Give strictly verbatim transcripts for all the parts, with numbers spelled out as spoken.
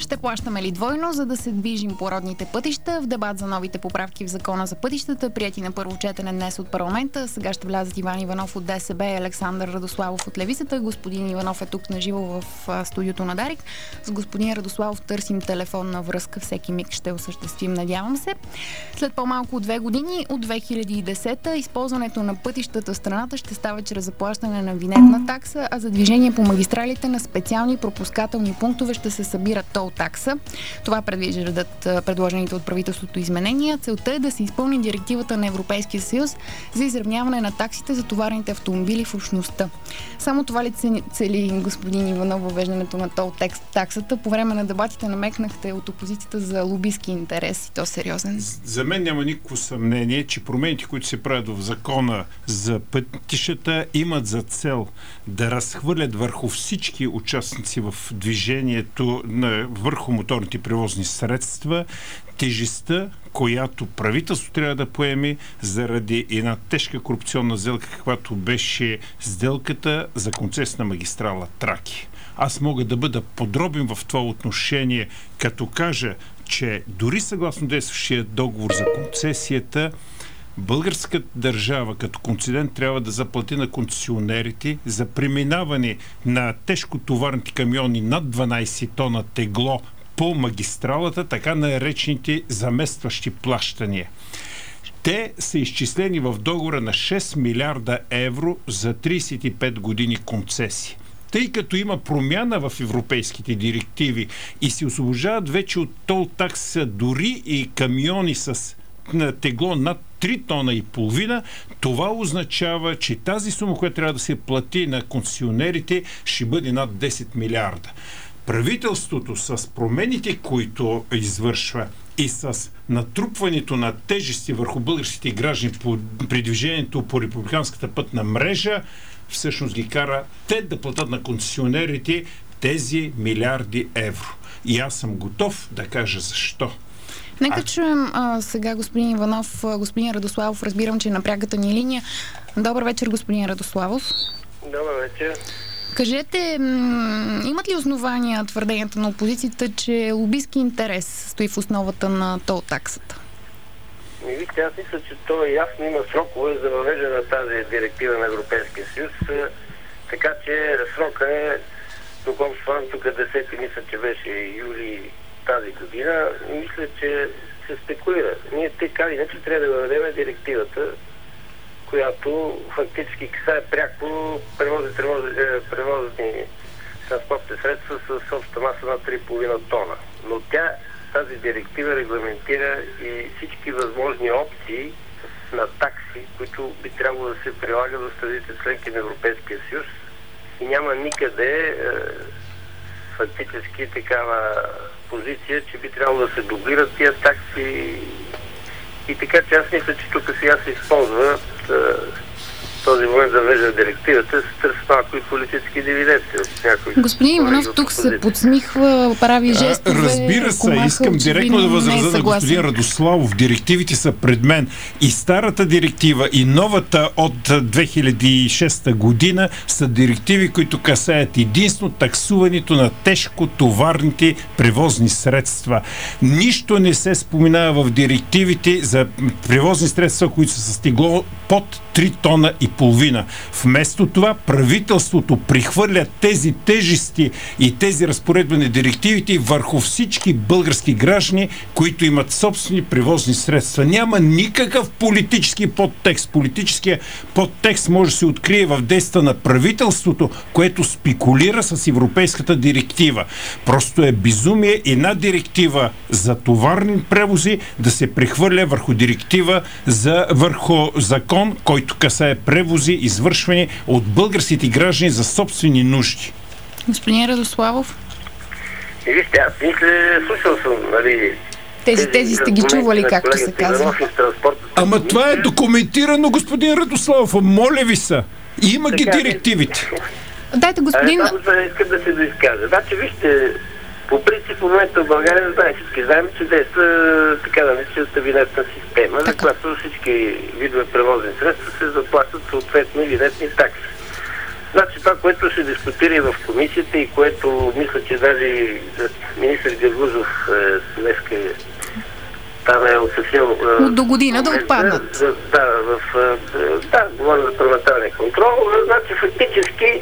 Ще плащаме ли двойно, за да се движим по родните пътища? В дебат за новите поправки в закона за пътищата, прияти на първо четене днес от парламента. Сега ще влязат Иван Иванов от ДСБ и Александър Радославов от Левицата. Господин Иванов е тук наживо в студиото на Дарик. С господин Радославов търсим телефонна връзка. Всеки миг ще осъществим, надявам се. След по-малко от две години, от две хиляди и десета, използването на пътищата в страната ще става чрез заплащане на винетна такса, а за движение по магистралите на специални пропускателни пунктове ще се събира тол такса. Това предвиждат предложените от правителството изменения. Целта е да се изпълни директивата на Европейския съюз за изравняване на таксите за товарните автомобили в общността. Само това ли цели господин Иванов въвеждането на тол таксата? По време на дебатите намекнахте от опозицията за лобистки интерес и то сериозен. За мен няма никакво съмнение, че промените, които се правят в закона за пътищата, имат за цел да разхвърлят върху всички участници в движението на върху моторните превозни средства тежестта, която правителство трябва да поеме заради една тежка корупционна сделка, каквато беше сделката за концесия на магистрала Траки. Аз мога да бъда подробен в това отношение, като кажа, че дори съгласно действащия договор за концесията, българската държава като концедент трябва да заплати на концесионерите за преминаване на тежкотоварните камиони над дванайсет тона тегло по магистралата, така наречените заместващи плащания. Те са изчислени в договора на шест милиарда евро за трийсет и пет години концесии. Тъй като има промяна в европейските директиви и се освобождават вече от тол такса дори и камиони с на тегло над три тона и половина, това означава, че тази сума, която трябва да се плати на концесионерите, ще бъде над десет милиарда. Правителството с промените, които извършва и с натрупването на тежести върху българските граждани по, при движението по републиканската пътна мрежа, всъщност ги кара те да платят на концесионерите тези милиарди евро. И аз съм готов да кажа защо. Нека а... чуем а, сега господин Иванов, господин Радославов. Разбирам, че е на пряката ни линия. Добър вечер, господин Радославов. Добър вечер. Кажете, м- имат ли основания твърденията на опозицията, че лобистки интерес стои в основата на тол таксата? Ми, вижте, аз мисля, че то е ясно, има срокове за въвеждане на тази директива на Европейския съюз, така че срока е, доколкото това тук десети, мисля, че беше юли тази година, мисля, че се спекулира. Ние така иначе трябва да въведем директивата, която фактически касае пряко превозни, превозни транспортни средства с обща маса на три и половина тона. Но тя, тази директива регламентира и всички възможни опции на такси, които би трябвало да се прилагат в страните членки на Европейския съюз и няма никъде е, фактически такава позиция, че би трябвало да се дублират тия такси. И така че аз мисля, че тук сега се използва този момент за въвеждане директивата, се търсят малко и политически дивиденти от някои. Господин Иванов тук се подсмихва, прави жестове. Разбира се, искам директно да възразя на господин Радославов. Директивите са пред мен. И старата директива, и новата от две хиляди и шеста година са директиви, които касаят единствено таксуването на тежкотоварните превозни средства. Нищо не се споменава в директивите за превозни средства, които са с тегло под три тона и половина. Вместо това правителството прихвърля тези тежести и тези разпоредби на директивите върху всички български граждани, които имат собствени превозни средства. Няма никакъв политически подтекст. Политическия подтекст може да се открие в действията на правителството, което спекулира с европейската директива. Просто е безумие една директива за товарни превози да се прехвърля върху директива за върху закон, който касае превози, извършвани от българските граждани за собствени нужди. Господин Радославов? И вижте, аз мисля, слушал съм, нали... Тези, тези сте ги чували, както се казва. Ама това е документирано, господин Радославов, моля ви са. Има ги директивите. Дайте, господин... Само да искам да се доизкажа. Значи, вижте, по принцип в момента в България, знаем всички, знаем, че действа така да наречената винетна система, за която всички видове превозни средства се заплащат съответно винетни такси. Значи това, което се дискутира и в комисията и което мисля, че даже министър Гергузов е, днеска е, там е отсъсил... От до година да отпаднат. Да, в, да, говоря за парламентарния контрол. Значи фактически,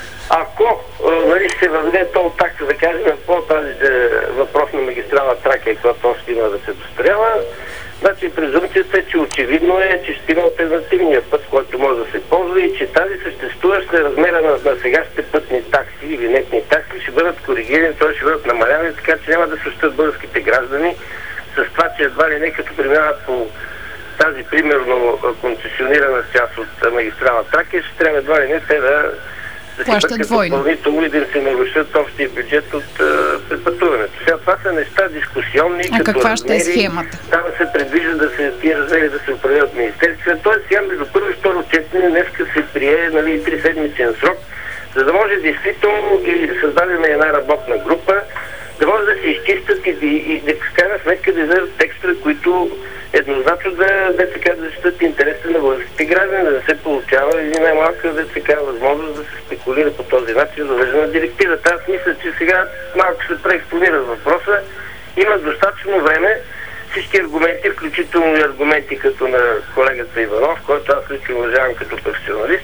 ако нали, се въведе тол такса, да кажем, по тази въпрос на магистрала Тракия, която още има да се достроява, значи презумцията е, че очевидно е, че ще има алтернативния път, който може да се ползва и че тази съществуваща размера на, на сегашните пътни такси или винетни такси ще бъдат коригирани, т.е. ще бъдат намалявани, така че няма да съществуват българските граждани с това, че едва ли не като преминават по тази примерно концесионирана част от магистрала Тракия, ще трябва едва ли не те да да си бъдат допълнително и да им се нарушат общия бюджет от препътуването. Сега това са неща дискусионни. А каква ще е схемата? Там се предвижда да се тия размери да се управляват министерството. Тоест сега между първо и второ четене днеска се прие нали, три седмичен срок, за да може действително и създадена една работна група, да може да се изчистят и, и, и да в крайна сметка да излезат текстове, които еднозначно да, да, така, да защитат интересите на българските граждани, да не се получава и най-малка да така възможност да се спекулира по този начин за въвеждане на директивата. Аз мисля, че сега малко се преекспонира въпроса. Има достатъчно време всички аргументи, включително и аргументи като на колегата Иванов, който аз лично уважавам като професионалист,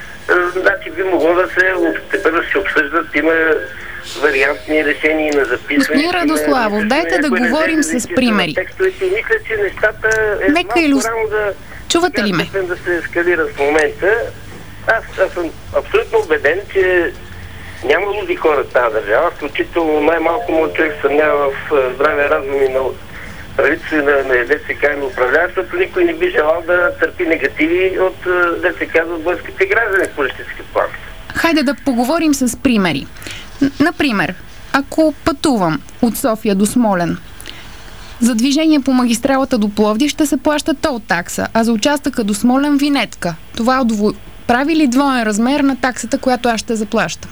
значи би могло да се, да се обсъждат, има вариантни решения на записване. Господин Радославов, дайте да говорим с примери. Текстовете. Мисля, че нещата е Нека малко рано да... Чувате ли ме? Да се ескалира в момента. Аз, аз съм абсолютно убеден, че няма луди хора в тази държава, включително най-малко му човек съмнява в здравия разум и на правителство и на, на ДЦК и на управляващ, защото никой не би желал да търпи негативи от ДЦК за българските граждани в политически план. Хайде да поговорим с примери. Например, ако пътувам от София до Смолян, за движение по магистралата до Пловдив ще се плаща тол такса, а за участъка до Смолян винетка. Това отво... прави ли двоен размер на таксата, която аз ще заплащам?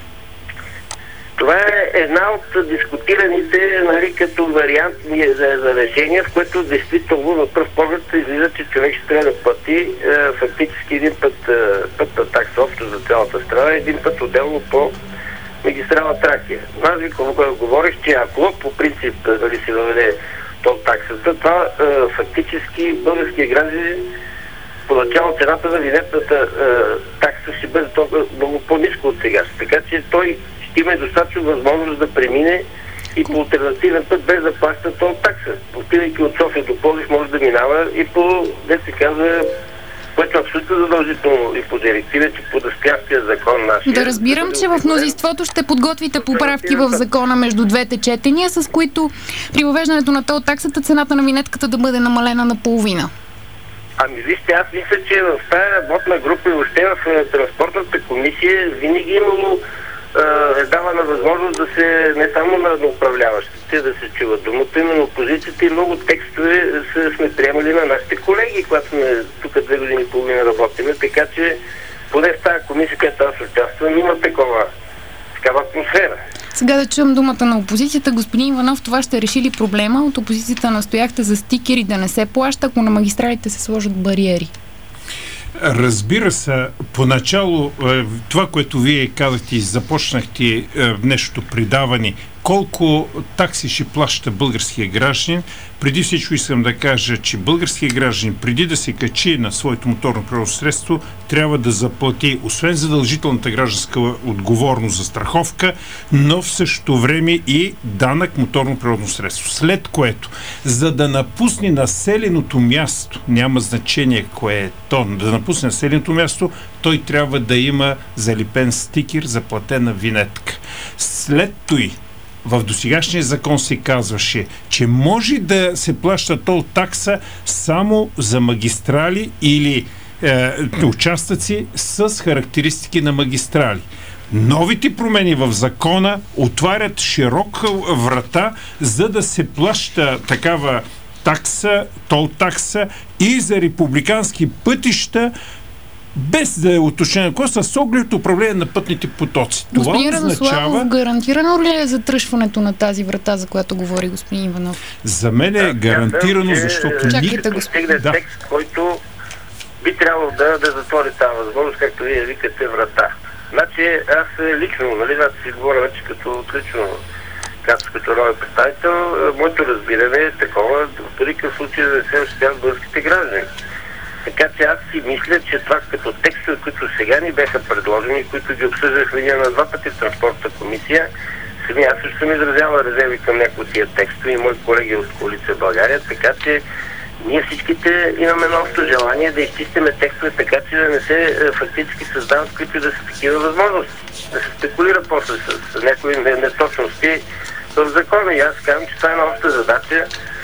Това е една от дискутираните, нали, като вариант за, за решение, в което действително на пръв поглед излиза, че човек ще трябва да плати е, фактически един път е, пътна такса общо за цялата страна, един път отделно по магистрала Тракия. Аз ви говорих, че ако по принцип дали се въведе тол таксата, това е, фактически българския граждани поначало цената на винетната е, такса ще бъде много по-ниско от сега. Така че той ще има достатъчно възможност да премине и по алтернативен път без да плаща тол такса. Отивайки от София до Пловдив може да минава и по, де се казва, което е абсолютно задължително и по директива, че по настоящия закон нашия. Да разбирам, че в мнозинството ще подготвите поправки в закона между двете четения, с които при въвеждането на тол таксата цената на винетката да бъде намалена на половина. Ами вижте, аз мисля, че в тази работна група и въобще в транспортната комисия винаги имало е давана възможност да се, не само на, на управляващите да се чуват думата, именно опозицията и много текстове са, сме приемали на нашите колеги, когато сме тук две години и половина работиме, така че поне в тази комисия, която аз участвам, има такова, такава атмосфера. Сега да чуем думата на опозицията. Господин Иванов, това ще реши ли проблема? От опозицията настояхте за стикери да не се плаща, ако на магистралите се сложат бариери. Разбира се, поначало това, което вие казахте и започнахте днешното предаване, колко такси ще плаща българския гражданин, преди всичко искам да кажа, че българския гражданин преди да се качи на своето моторно превозно средство, трябва да заплати освен задължителната гражданска отговорност за страховка, но в същото време и данък моторно превозно средство. След което, за да напусне населеното място, няма значение кое е то, да напусне населеното място, той трябва да има залепен стикер за платена винетка. След това в досегашния закон се казваше, че може да се плаща тол такса само за магистрали или е, участъци с характеристики на магистрали. Новите промени в закона отварят широка врата, за да се плаща такава такса, тол такса и за републикански пътища, без да е уточнено кой, с оглед управление на пътните потоци. Господин Радославов, гарантирано ли е затръшването на тази врата, за която говори господин Иванов? За мен е гарантирано, защото... Чакайте, господин. Да. Текст, който би трябвало да, да затвори тази възможност, както вие викате, врата. Значи аз лично, нали, аз си говоря вече като лично, както като народен представител, моето разбиране е такова, в никакъв случай да не се ощетяват българските граждани. Така че аз си мисля, че това като текстове, които сега ни бяха предложени, които ги обсъждахме ние на два пъти в Транспортната комисия, сами аз също съм изразявал резерви към някои от тия текстове и мои колеги от Коалиция България, така че ние всичките имаме едно общо желание да изчистиме текстове, така че да не се фактически създават, които и да са такива възможности. Да се спекулира после с някои неточности в закона. И аз казвам, че това е една обща задача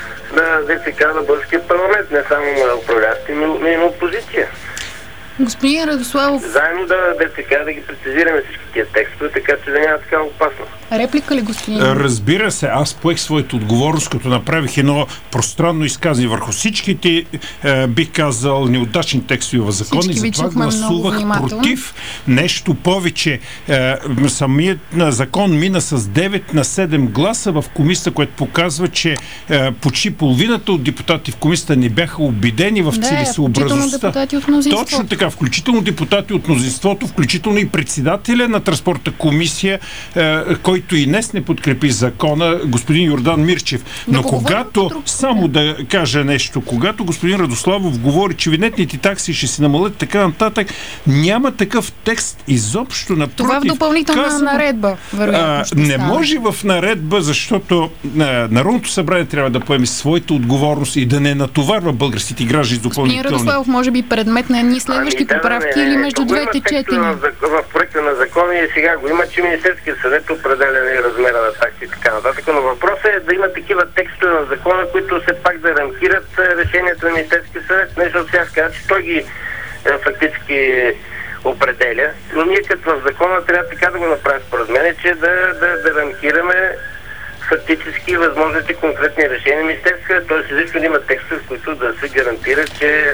на ДЦК на българския парламент, не само на управляващи, но и на опозиция. Господин Радославов... Заедно да ДЦК да ги прецизираме всички тия текстове, така че да няма такава опасност. Реплика ли, господин? Разбира се, аз поех своята отговорност, като направих едно пространно изказване върху всичките, е, бих казал, неудачни текстове в закона и затова гласувах против. Нещо повече. Е, самият закон мина с девет на седем гласа в комисията, което показва, че е, почти половината от депутати в комисията не бяха убедени в целесъобразността. Точно така, включително депутати от мнозинството, включително и председателя на Транспортна комисия, е, който и днес не подкрепи закона, господин Йордан Мирчев. Но, Но когато, само да кажа нещо, когато господин Радославов говори, че винетните такси ще се намалят така нататък, няма такъв текст изобщо. Напротив, това в допълнителна казвам, наредба. Вероятно, а, не стане. Може в наредба, защото а, Народното събрание трябва да поеме своята отговорност и да не натоварва българските граждани с допълнителни. Господин Радославов, може би предмет на едни следващи ами, поправки да, не, не, или между двете четения? В, в проекта на закона и сега го има, че Министерския съвет определя размера на такси и така нататък, но въпросът е да има такива текстове на закона, които все пак да рамкират решението на Министерския съвет. Не, защото сега казва, че той ги е, фактически определя, но ние като в закона трябва така да го направим според мен, че да, да, да рамкираме фактически възможните конкретни решения на Министерския, т.е. излично да има текстове, в които да се гарантира, че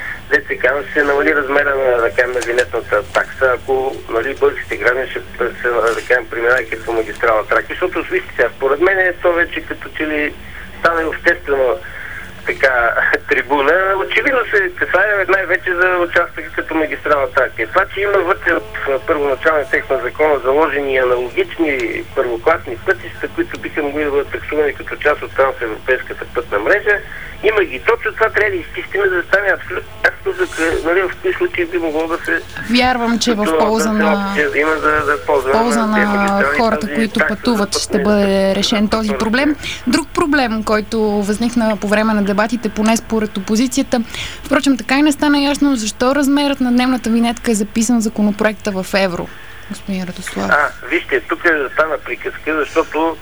ДЦК ще се намали размера на, да кажем, на винетната такса, ако, нали, българските граждани ще се, да кажем, преминавайки по магистрала Тракия, защото вижте сега, според мен е то вече като че ли стане обществено така трибуна. Очевидно се касае най-вече за участъка като магистрала Тракия. Това, че има вътре в първоначалния текст на закона заложени аналогични първокласни пътища, които биха могли да бъдат таксувани като част от трансевропейската пътна мрежа, има ги. Точно това трябва да изчистиме, за да стане абсолютно ясно, за нали, в кои случаи би могло да се... Вярвам, че в полза на, да има за, за полза полза на, на хората, тази, които пътуват, ще бъде решен този проблем. Друг проблем, който възникна по време на дебатите, поне според опозицията, впрочем, така и не стана ясно защо размерът на дневната винетка е записан в законопроекта в евро. Господин Радослав. А, вижте, тук е стана приказка, защото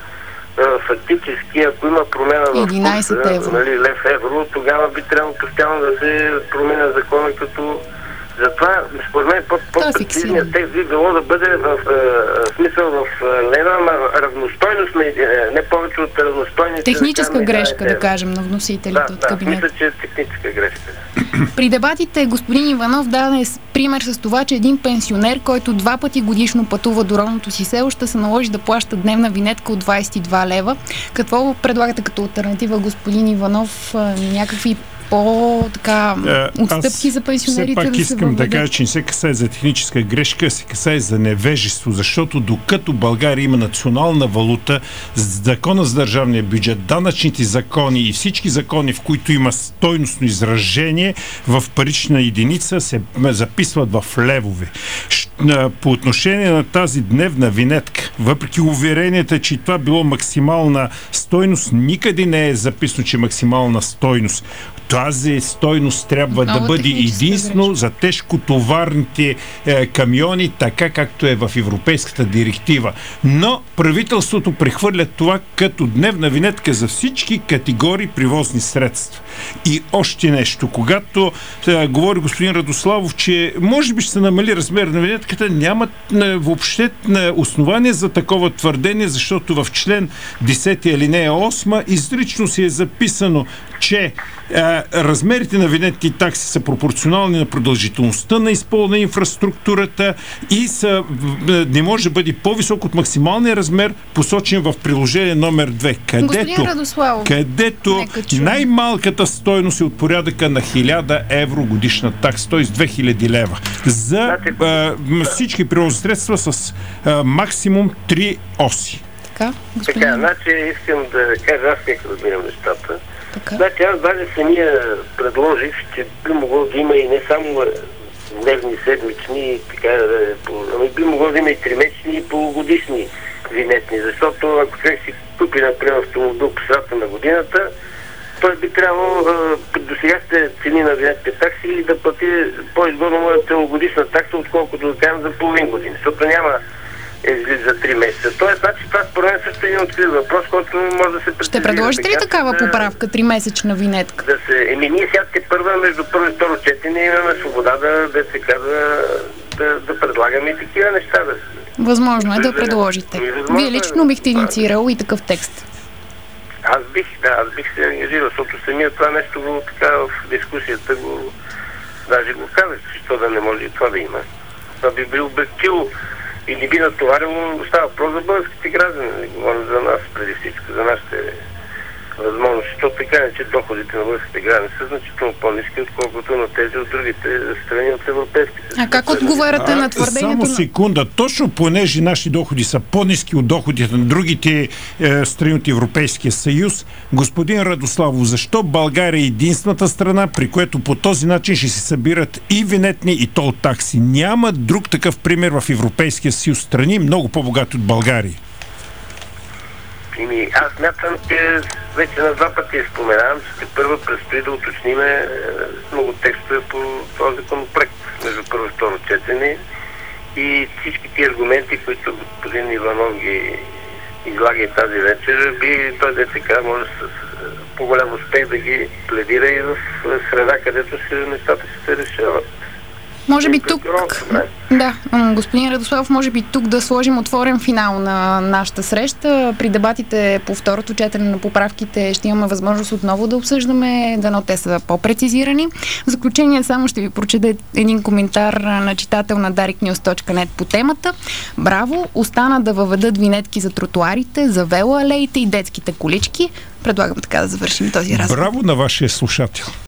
фактически, ако има промяна в курса, нали, лев евро, тогава би трябвало постоянно да се променя закона като... Затова, според мен, по-прецизният текст би било да бъде в, в, в смисъл в лева, ама равностойност, не повече от равностойните... Техническа да грешка, да кажем, на вносителите да, от да, кабинет. Да, мисля, че е техническа грешка. При дебатите господин Иванов даде пример с това, че един пенсионер, който два пъти годишно пътува до родното си село, ще се наложи да плаща дневна винетка от двадесет и два лева. Какво предлагате като алтернатива, господин Иванов? Някакви по-така отстъпки Аз за пенсионерите? Все пак да искам да кажа, че не се касае за техническа грешка, се касае за невежество, защото докато България има национална валута, закона за държавния бюджет, данъчните закони и всички закони, в които има стойностно изражение в парична единица, се записват в левове. По отношение на тази дневна винетка, въпреки уверенията, че това било максимална стойност, никъде не е записано, че максимална стойност. Тази стойност трябва Много да бъде единствено грешка за тежкотоварните е, камиони, така както е в Европейската директива. Но правителството прехвърля това като дневна винетка за всички категории превозни средства. И още нещо. Когато е, говори господин Радославов, че може би ще се намали размер на винетката, нямат е, въобще е, основание за такова твърдение, защото в член десети алинея осма изрично си е записано, че е, размерите на винетки и такси са пропорционални на продължителността на използване на инфраструктурата и са, не може да бъде по-висок от максималния размер, посочен в приложение номер две, където, където най-малката стойност е от порядъка на хиляда евро годишна такса, т.е. две хиляди лева. За а, всички превозни средства с а, максимум три оси. Така, господин... така, значи искам да кажа, аз как разбирам нещата. Така. Значи аз даже самия предложих, че би могло да има и не само дневни, седмични, така, ами би могло да има и тримесечни и полугодишни винетни, защото ако човек си купи, например, автомобил по средата на годината, той би трябвало до сегашните цени на винетните такси да плати по-изгодно моя целогодишна такса, отколкото да кажем за половин година, защото няма излиза за три месеца. Тоест, значи, това според мен също е един открит въпрос, който може да се прецизира. Ще предложите ли такава да, поправка, тримесечна винетка? Да се... Еми, ние сега те първа между първо и второ четене имаме свобода да, да се казва, да, да предлагаме и такива неща. Да... Възможно е да предложите. Вие лично бихте инициирал и такъв текст. Аз бих, да, аз бих се ангажирал, защото самия това нещо го така в дискусията го даже го казах, че то да не може и това да има. Това би бил обектил или би натоварило, става въпрос за българските граждани, говорим за нас преди всичко, за нашите възможности, защото така не, че доходите на българските граждани са значително по-ниски, отколкото на тези от другите страни от европейските. А как отговаряте на твърдението? Само секунда. Точно понеже наши доходи са по-ниски от доходите на другите е, страни от Европейския съюз, господин Радославов, защо България е единствената страна, при което по този начин ще се събират и винетни, и тол такси? Няма друг такъв пример в Европейския съюз, страни много по-богати от България. Ими, аз смятам, че вече на два пъти споменавам, че първо предстои да уточниме е, много текстове по този законопроект между първо и второ четене и всички ти аргументи, които господин Иванов ги излага и тази вечер, би той да така може с по-голям успех да ги пледира и в среда, където се, нещата ще се решават. Може би тук, да, господин Радославов, може би тук да сложим отворен финал на нашата среща. При дебатите по второто четене на поправките ще имаме възможност отново да обсъждаме, дано те са по-прецизирани. В заключение само ще ви прочета един коментар на читател на дарик нюз точка нет по темата. Браво! Остана да въведат винетки за тротуарите, за велоалеите и детските колички. Предлагам така да завършим този разговор. Браво на вашия слушател!